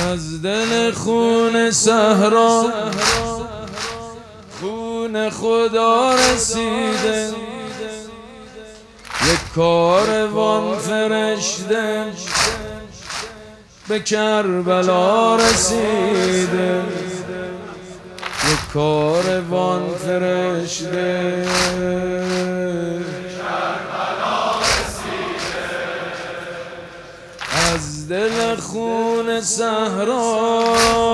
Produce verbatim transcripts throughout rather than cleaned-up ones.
از دل خون صحرا خون خدا رسیده، یک کاروان فرشته به کربلا رسیده، یک کاروان فرشته از دل خون صحرا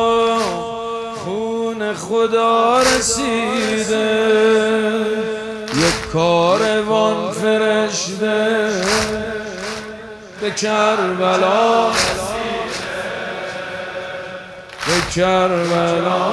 خون خدا رسیده، یک کاروان فرشته به کربلا به کربلا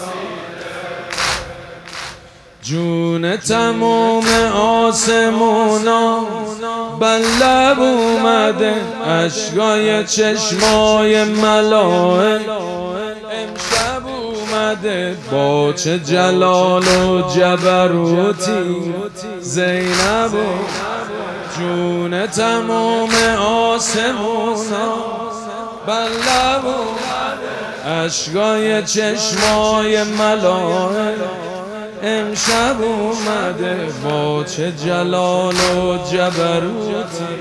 جون تموم آسمونا بر لب اومده، اشکای چشمای ملائک امشب اومده، با چه جلال و جبروتی زینب. جون تموم آسمونا بر لب اومده، اشکای چشمای ملائک امشب اومده، با چه جلال و جبروتی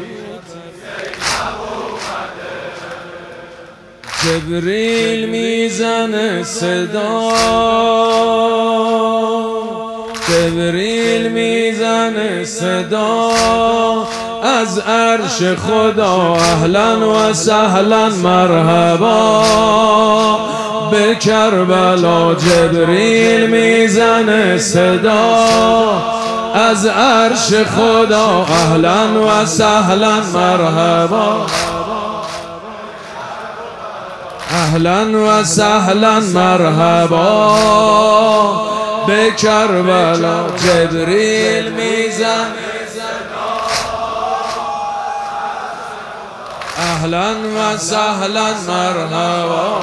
جبریل میزنه صدا، جبریل میزنه صدا از عرش خدا، اهلا و سهلا مرحبا به کربلا. جبریل میزنه صدا از عرش خدا، اهلا و سهلا مرحبا، اهلا و سهلا مرحبا به کربلا. جبریل میزنه اهلا و سهلا مرحبا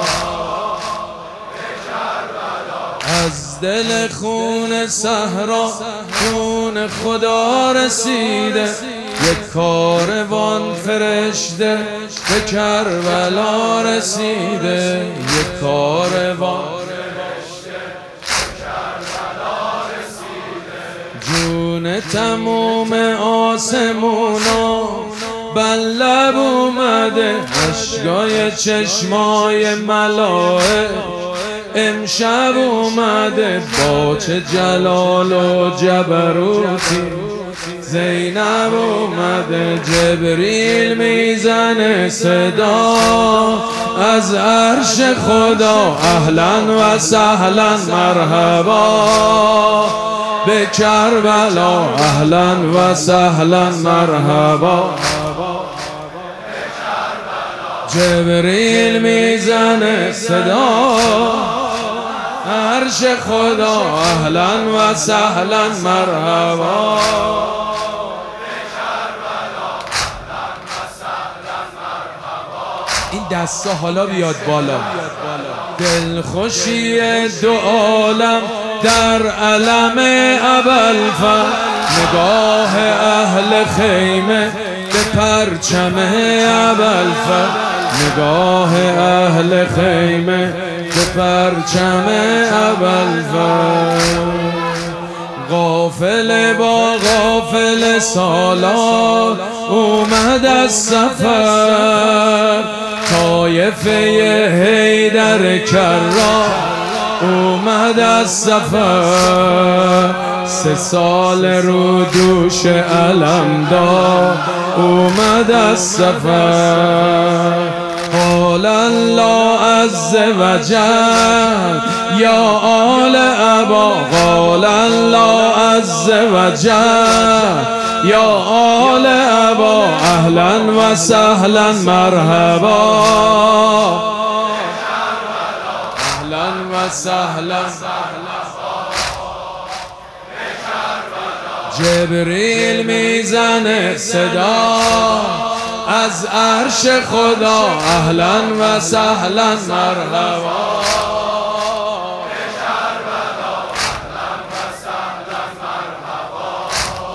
از دل خون صحرا خون خدا رسیده، یک کاروان فرشته به کربلا رسیده، یک کاروان فرشته به کربلا رسیده. جون تموم آسمونا بر لب اومده، اشکای چشمای ملائک امشب اومده، با چه جلال و جبروتی زینب اومده. جبریل میزنه صدا از عرش خدا، اهلا و سهلا مرحبا به کربلا، اهلا و سهلا مرحبا. جبریل میزنه صدا عرش خدا، اهلا و سهلا مرحبا. این دستا حالا بیاد بالا، دلخوشی دو عالم در علم ابوالفضل، نگاه اهل خیمه به پرچم ابوالفضل، نگاه اهل خیمه به پرچم ابوالفضل. غافل با غافل سالار اومد از سفر، طایفه حیدر کرار اومد از سفر، سه سال رو دوش علم دار اومد از سفر. قال الله عز وجل یا آل ابا، قال الله عز وجل یا آل ابا، اهلا و سهلا مرحبا، اهلا و سهلا. جبریل میزنه صدا از عرش خدا، اهلا و سهلا مرحبا.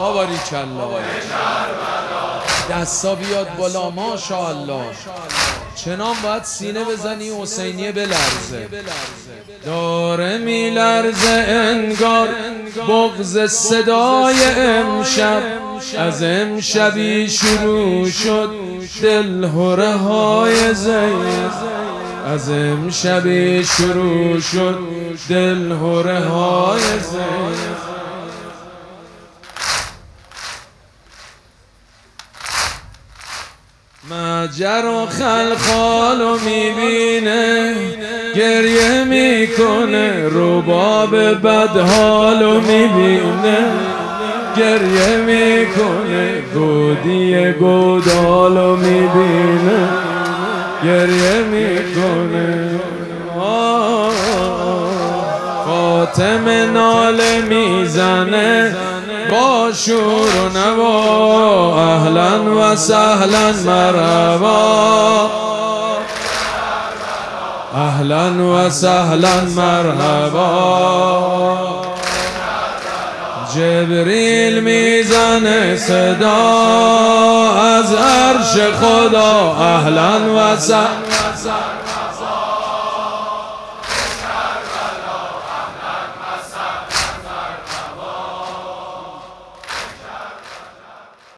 باریکالله، دستا بیاد بالا، ماشاءالله. چنان باید سینه بزنی حسینیه بلرزه. داره میلرزه انگار بغض صدای امشب، از امشبی شروع شد دلهره های زید، از امشبی شروع شد دلهره های زید. مجر و خلخالو میبینه گریه میکنه، رباب بدحالو میبینه گریه میکنه، گودی گودالو میبینه گریه میکنه. فاطمه ناله میزنه با شور و نوا، اهلا و سهلا مرحبا، اهلا و سهلا مرحبا. جبریل میزنه صدا از عرش خدا، اهلا و سهلا